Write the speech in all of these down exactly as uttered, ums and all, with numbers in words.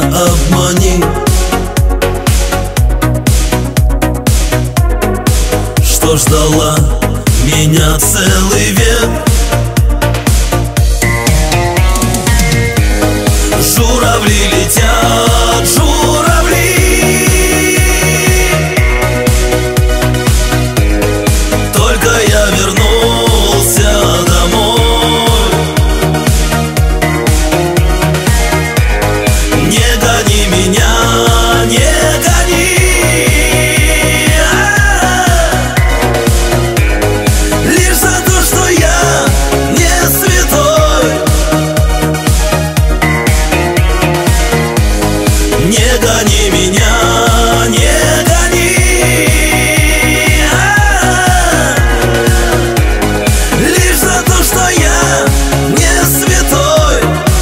обмани, что ждала меня целый век. Журавли летят, журавли, только я вернулся домой. Не гони меня, не гони, лишь за то, что я не святой. Не гони меня, не гони, лишь за то, что я не святой.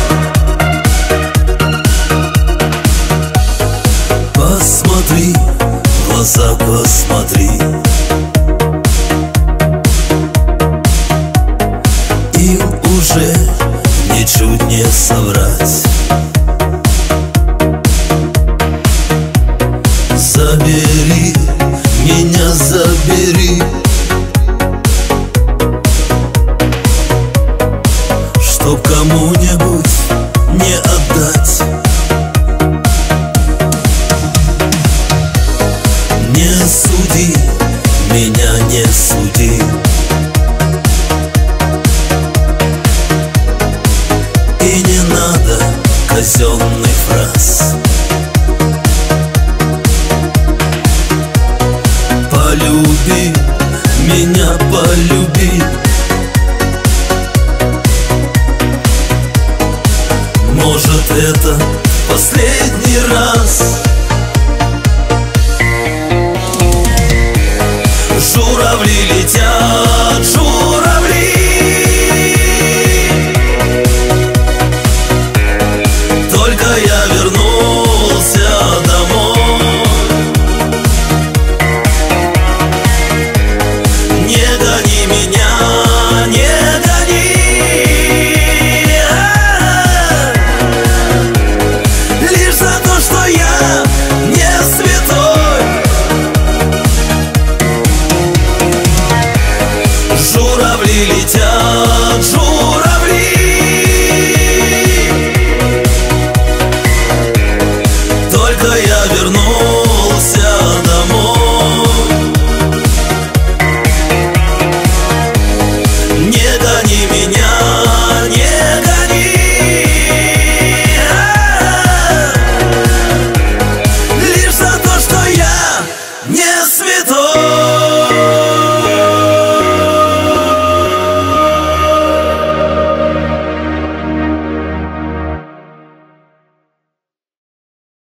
Посмотри, в глаза посмотри, им уже ничуть не соврать. Забери меня, забери, чтоб кому-нибудь не отдать. Не суди меня, не суди, и не надо казенных фраз. Полюби меня, полюби, может, это последний раз.